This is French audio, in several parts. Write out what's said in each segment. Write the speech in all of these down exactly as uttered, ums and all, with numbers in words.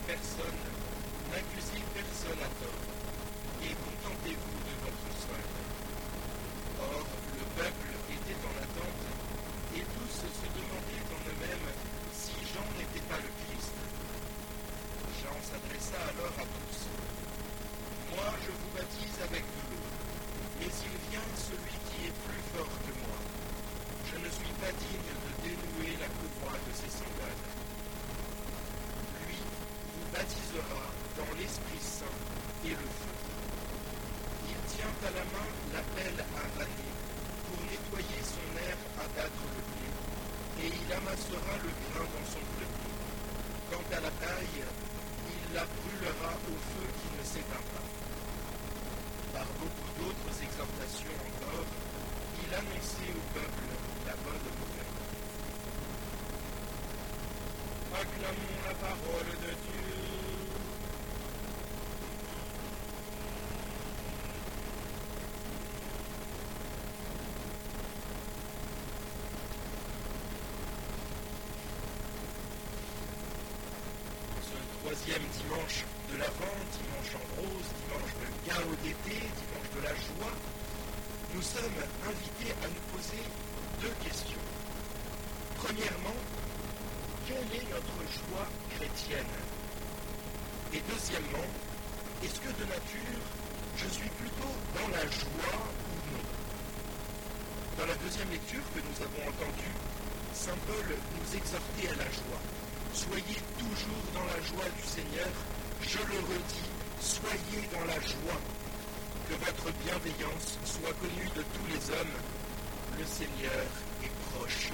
personne, n'accusez personne à tort, et contentez-vous de votre solde. Or, le peuple était en attente, et tous se demandaient en eux-mêmes si Jean n'était pas le Christ. Jean s'adressa alors à tous. Moi, je vous baptise avec de l'eau, mais il vient celui qui est plus fort que moi. Je ne suis pas digne de dénouer la courroie de ses sandales. Lui vous baptisera dans l'Esprit Saint et le feu. Il tient à la main la pelle à vanner pour nettoyer son air à battre le blé, et il amassera le grain dans son grenier. Quant à la paille, il la brûlera au feu qui ne s'éteint pas. Par beaucoup d'autres exhortations encore, il annonçait au peuple la bonne nouvelle. Acclamons la parole de Dieu. Ce troisième dimanche de l'Avent, dimanche en rose, dimanche de chaos d'été, dimanche de la joie, nous sommes invités à nous poser deux questions. Premièrement, quelle est notre joie chrétienne? Et deuxièmement, est-ce que de nature, je suis plutôt dans la joie ou non? Dans la deuxième lecture que nous avons entendue, saint Paul nous exhortait à la joie. Soyez toujours dans la joie du Seigneur, je le redis, soyez dans la joie. Que votre bienveillance soit connue de tous les hommes, le Seigneur est proche.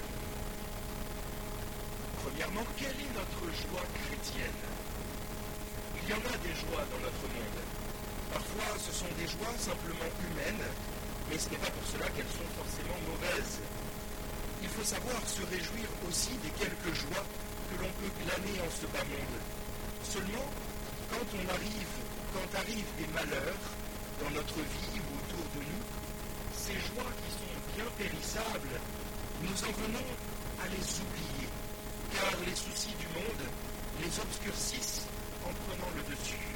Premièrement, quelle est notre joie chrétienne? Il y en a des joies dans notre monde. Parfois, ce sont des joies simplement humaines, mais ce n'est pas pour cela qu'elles sont forcément mauvaises. Il faut savoir se réjouir aussi des quelques joies que l'on peut glaner en ce bas monde. Seulement, quand on arrive, quand arrivent des malheurs dans notre vie ou autour de nous, ces joies qui sont bien périssables, nous en venons à les oublier, car les soucis du monde les obscurcissent en prenant le dessus.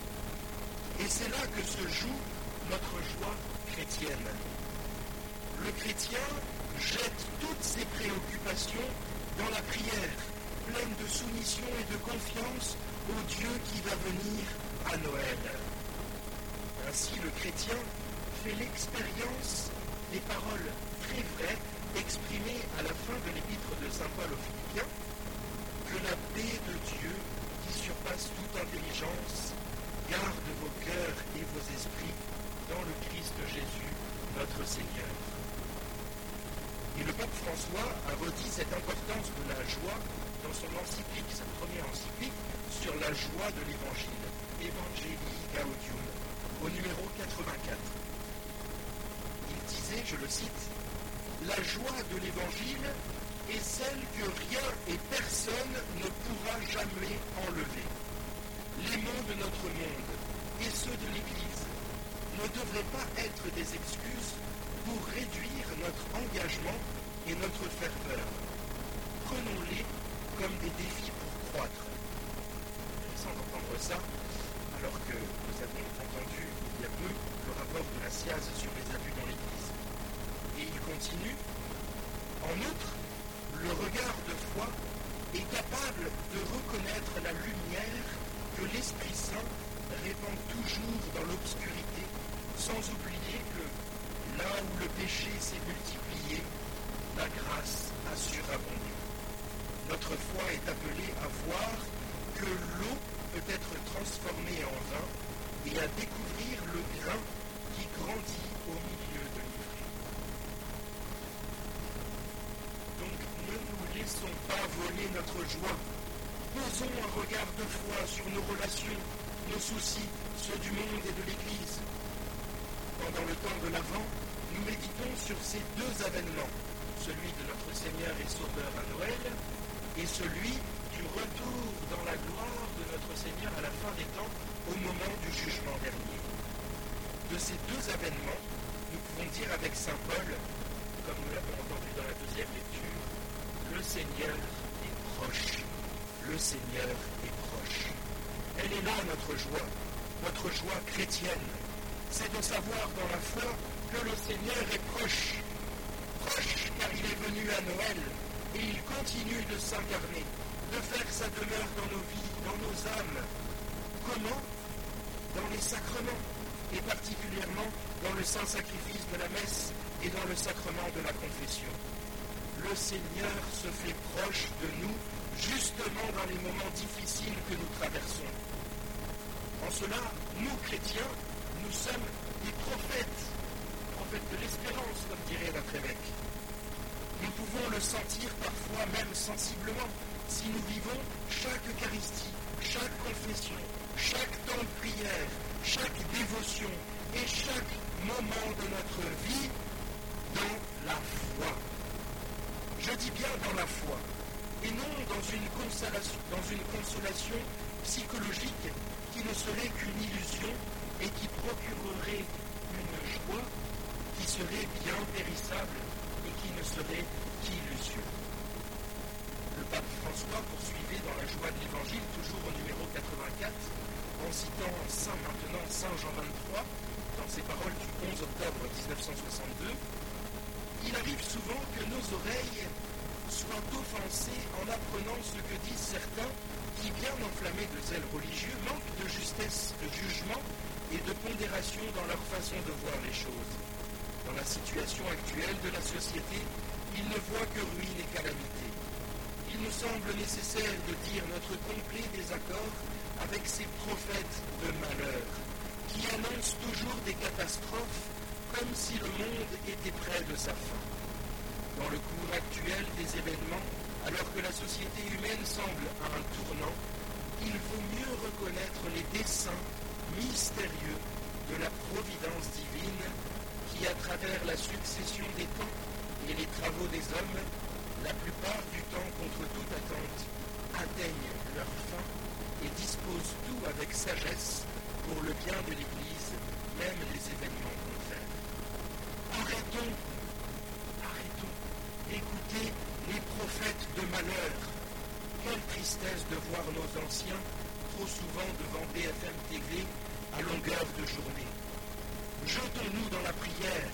Et c'est là que se joue notre joie chrétienne. Le chrétien jette toutes ses préoccupations dans la prière, pleine de soumission et de confiance au Dieu qui va venir à Noël. Ainsi, le chrétien fait l'expérience des paroles très vraies exprimées à la fin de l'épître de saint Paul aux Philippiens, que la paix de Dieu, qui surpasse toute intelligence, garde vos cœurs et vos esprits dans le Christ Jésus, notre Seigneur. Et le pape François a redit cette importance de la joie dans son encyclique, sa première encyclique, sur la joie de l'Évangile, Evangelii Gaudium, au numéro quatre-vingt-quatre. Il disait, je le cite, « La joie de l'Évangile est celle que rien et personne ne pourra jamais enlever. Les maux de notre monde et ceux de l'Église ne devraient pas être des excuses pour réduire notre engagement et notre ferveur. Prenons-les comme des défis pour croître. » Intéressant d'entendre ça, alors que nous avons entendu il y a peu le rapport de la S I A Z sur les abus dans l'Église. Et il continue, en outre, le regard de foi est capable de reconnaître la lumière que l'Esprit Saint répand toujours dans l'obscurité, sans oublier que là où le péché s'est multiplié, la grâce a surabondé. Notre foi est appelée à voir que l'eau peut être transformée en vin et à découvrir le grain qui grandit au milieu de l'ivraie. Donc ne nous laissons pas voler notre joie. Posons un regard de foi sur nos relations, nos soucis, ceux du monde et de l'Église. Pendant le temps de l'Avent, nous méditons sur ces deux avènements, celui de notre Seigneur et Sauveur à Noël, et celui du retour dans la gloire de notre Seigneur à la fin des temps, au moment du jugement dernier. De ces deux avènements, nous pouvons dire avec saint Paul, comme nous l'avons entendu dans la deuxième lecture, le Seigneur est proche. Le Seigneur est proche. Elle est là, notre joie, notre joie chrétienne. C'est de savoir dans la foi que le Seigneur est proche. Proche car il est venu à Noël et il continue de s'incarner, de faire sa demeure dans nos vies, dans nos âmes. Comment ? Dans les sacrements, et particulièrement dans le saint sacrifice de la messe et dans le sacrement de la confession. Le Seigneur se fait proche de nous, justement dans les moments difficiles que nous traversons. En cela, nous, chrétiens, nous sommes des prophètes, prophètes de l'espérance, comme dirait notre évêque. Nous pouvons le sentir parfois même sensiblement, si nous vivons chaque Eucharistie, chaque confession, chaque temps de prière, chaque dévotion et chaque moment de notre vie dans la foi. Je dis bien dans la foi, et non dans une consolation, dans une consolation psychologique qui ne serait qu'une illusion et qui procurerait une joie qui serait bien périssable et qui ne serait qu'illusion. Le pape François poursuivait dans la joie de l'Évangile, toujours au numéro quatre-vingt-quatre, en citant Saint maintenant Saint Jean vingt-trois, dans ses paroles du onze octobre mille neuf cent soixante-deux, il arrive souvent que nos oreilles soient offensées en apprenant ce que disent certains qui, bien enflammés de zèle religieux, manquent de justesse de jugement et de pondération dans leur façon de voir les choses. Dans la situation actuelle de la société, ils ne voient que ruine et calamité. Il nous semble nécessaire de dire notre complet désaccord avec ces prophètes de malheur, qui annoncent toujours des catastrophes comme si le monde était près de sa fin. Dans le cours actuel des événements, alors que la société humaine semble à un tournant, il vaut mieux reconnaître les desseins mystérieux de la providence divine qui, à travers la succession des temps et les travaux des hommes, la plupart du temps contre toute attente, atteignent leur fin et disposent tout avec sagesse pour le bien de l'Église, même les événements contraires. Arrêtons, arrêtons d'écouter les prophètes de malheur. Quelle tristesse de voir nos anciens trop souvent devant B F M T V à longueur de journée. Jetons-nous dans la prière.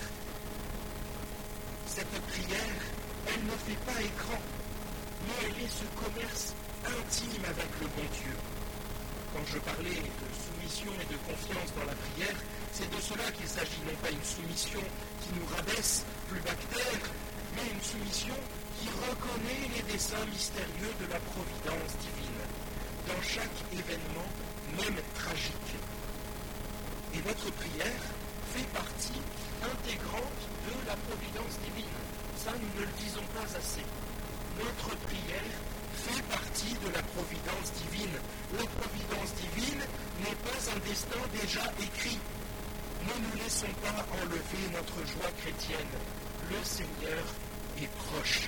Cette prière, elle ne fait pas écran, mais elle est ce commerce intime avec le bon Dieu. Quand je parlais de soumission et de confiance dans la prière, c'est de cela qu'il s'agit, non pas une soumission qui nous rabaisse plus bactère, mais une soumission qui reconnaît les desseins mystérieux de la providence divine, dans chaque événement, même tragique. Et notre prière fait partie intégrante de la providence divine. Ça, nous ne le disons pas assez. Notre prière fait partie de la providence divine. La providence divine n'est pas un destin déjà écrit. Ne nous laissons pas enlever notre joie chrétienne. Le Seigneur est proche.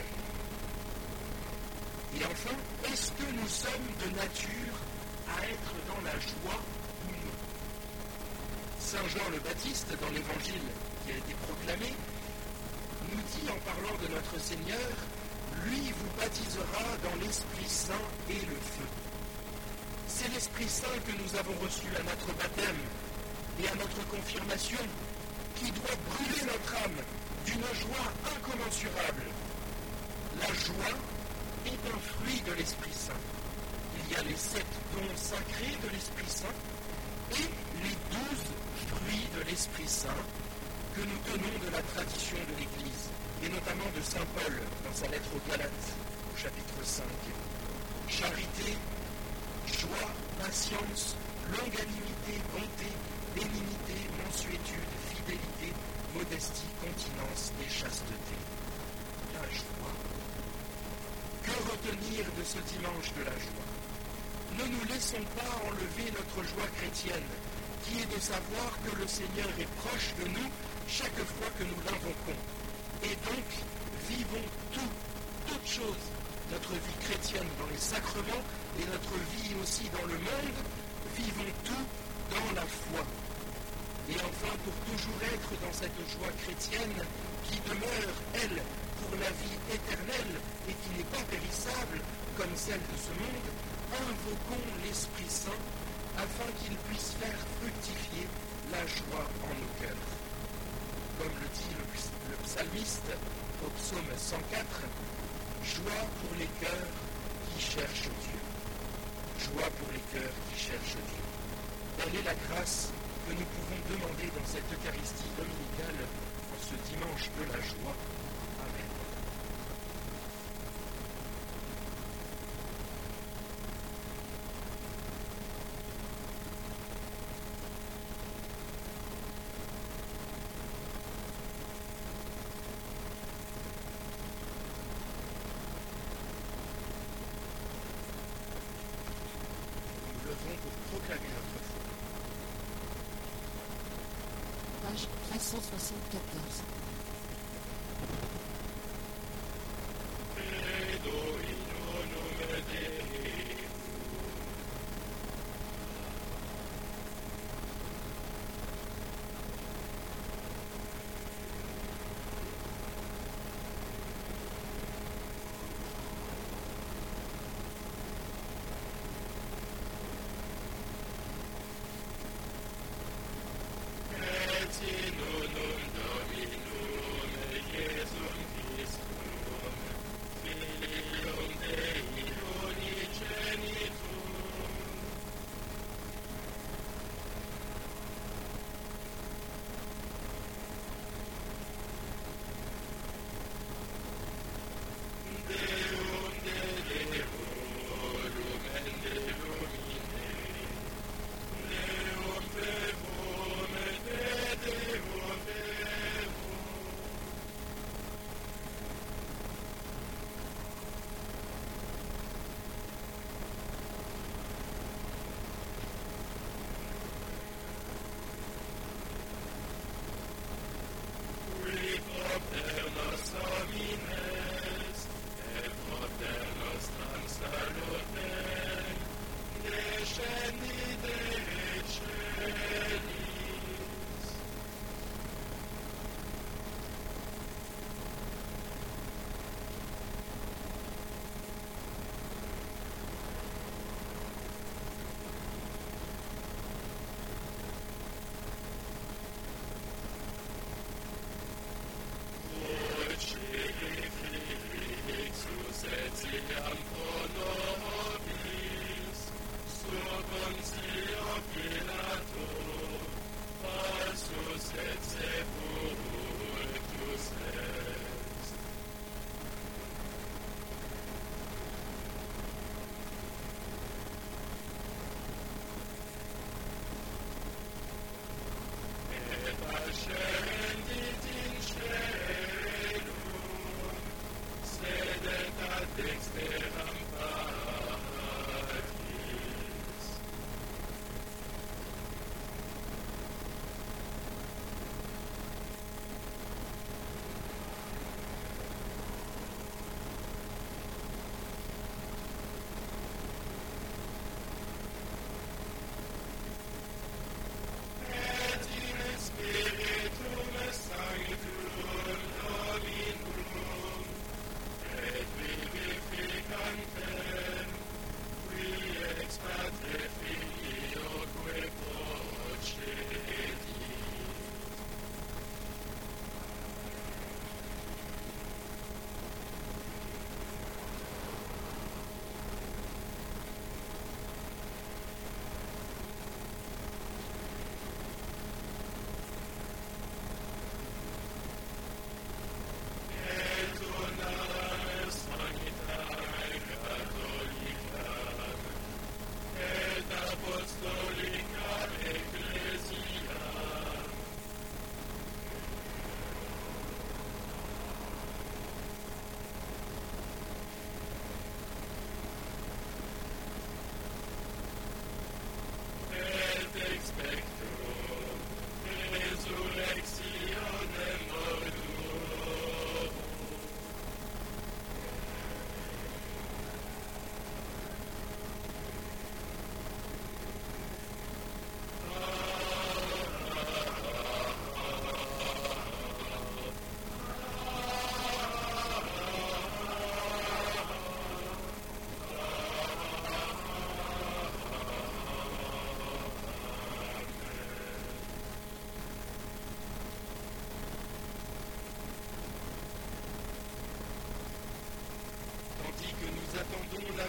Et enfin, est-ce que nous sommes de nature à être dans la joie ou non ? Saint Jean le Baptiste, dans l'évangile qui a été proclamé, nous dit en parlant de notre Seigneur, lui vous baptisera dans l'Esprit Saint et le feu. C'est l'Esprit Saint que nous avons reçu à notre baptême et à notre confirmation, qui doit brûler notre âme d'une joie incommensurable. La joie est un fruit de l'Esprit Saint. Il y a les sept dons sacrés de l'Esprit Saint et les douze fruits de l'Esprit Saint que nous tenons de la tradition de l'Église, et notamment de saint Paul dans sa lettre aux Galates, au chapitre cinq. Charité, joie, patience, longanimité, bonté, bénignité, mansuétude, fidélité, modestie, continence et chasteté. La joie. Que retenir de ce dimanche de la joie ? Ne nous laissons pas enlever notre joie chrétienne, qui est de savoir que le Seigneur est proche de nous chaque fois que nous l'invoquons. Et donc, vivons tout, toutes choses, notre vie chrétienne dans les sacrements et notre vie aussi dans le monde, vivons tout dans la foi. Et enfin, pour toujours être dans cette joie chrétienne qui demeure, elle, pour la vie éternelle et qui n'est pas périssable comme celle de ce monde, invoquons l'Esprit Saint afin qu'il puisse faire fructifier la joie en nos cœurs. Comme le dit le, le psalmiste au psaume cent quatre, joie pour les cœurs qui cherchent Dieu. Joie pour les cœurs qui cherchent Dieu. Telle est la grâce que nous pouvons demander dans cette Eucharistie dominicale en ce dimanche de la joie. Amen. Nous levons pour proclamer notre foi. Page trois cent soixante-quatorze. Domino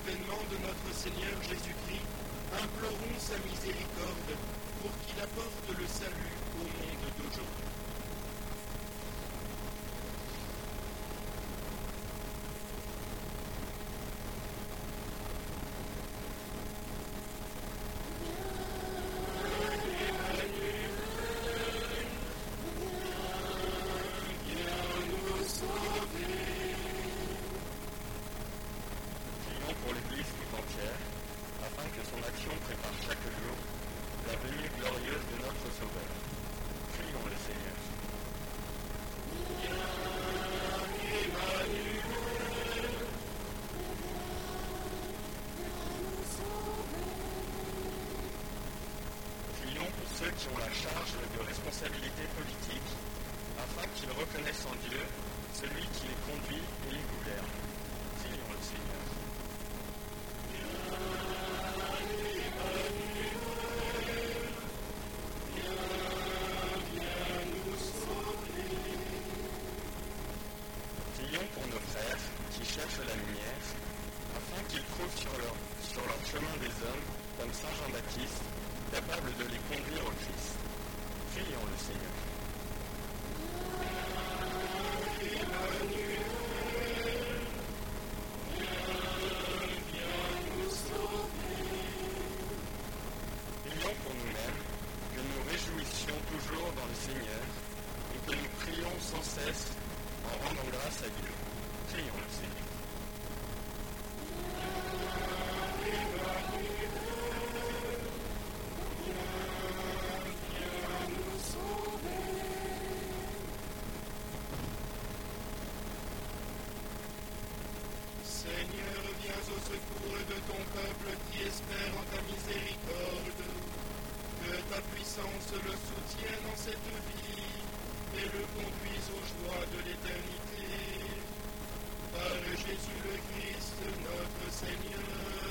l'avènement de notre Seigneur Jésus-Christ, implorons sa miséricorde pour qu'il apporte le salut au monde d'aujourd'hui. Pour l'Église tout entière, afin que son action prépare chaque jour la venue glorieuse de notre Sauveur. Prions le Seigneur. Prions pour ceux qui ont la charge de responsabilité politique, afin qu'ils reconnaissent en Dieu celui qui les conduit et les gouverne. Prions le Seigneur. Prions pour nos frères qui cherchent la lumière, afin qu'ils trouvent sur leur, sur leur chemin des hommes, comme Saint Jean-Baptiste, capable de les conduire au Christ. Prions le Seigneur. Prions pour nous-mêmes, que nous réjouissions toujours dans le Seigneur, et que nous prions sans cesse en rendant grâce à Dieu. Prions le Seigneur. Seigneur, viens au secours de ton peuple qui espère en ta miséricorde. Que ta puissance le soutienne en cette vie et le conduise aux joies de l'éternité. Par Jésus le Christ, notre Seigneur.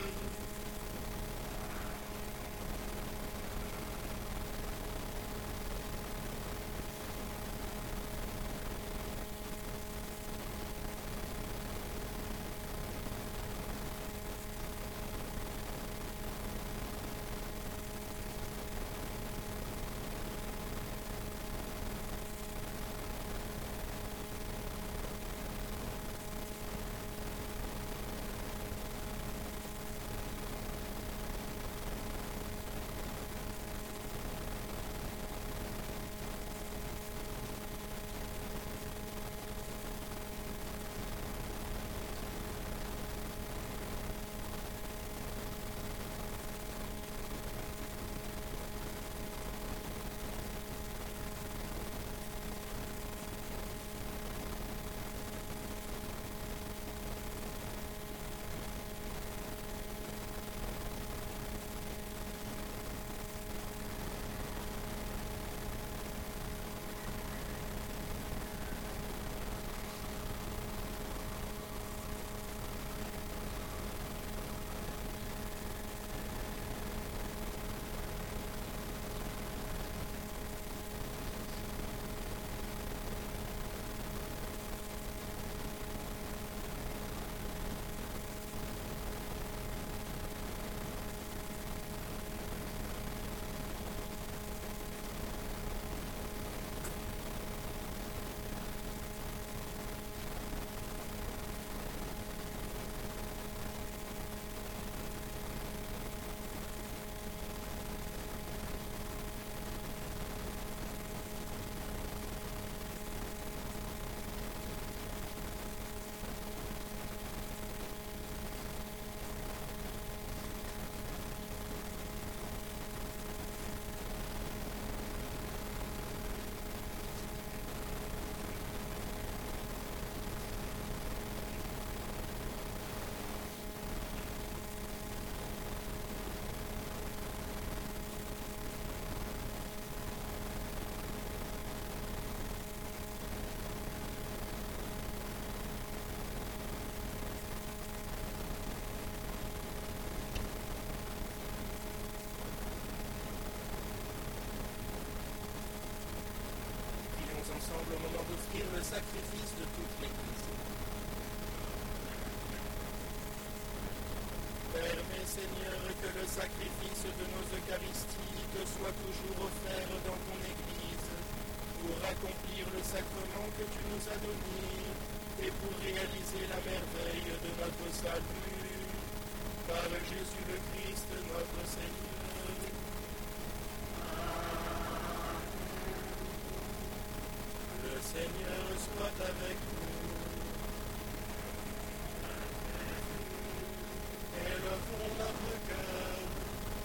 Ensemble au moment d'offrir le sacrifice de toute l'Église. Seigneur, que le sacrifice de nos Eucharisties te soit toujours offert dans ton Église, pour accomplir le sacrement que tu nous as donné, et pour réaliser la merveille de notre salut. Par Jésus le Christ, notre Seigneur. Le Seigneur soit avec nous.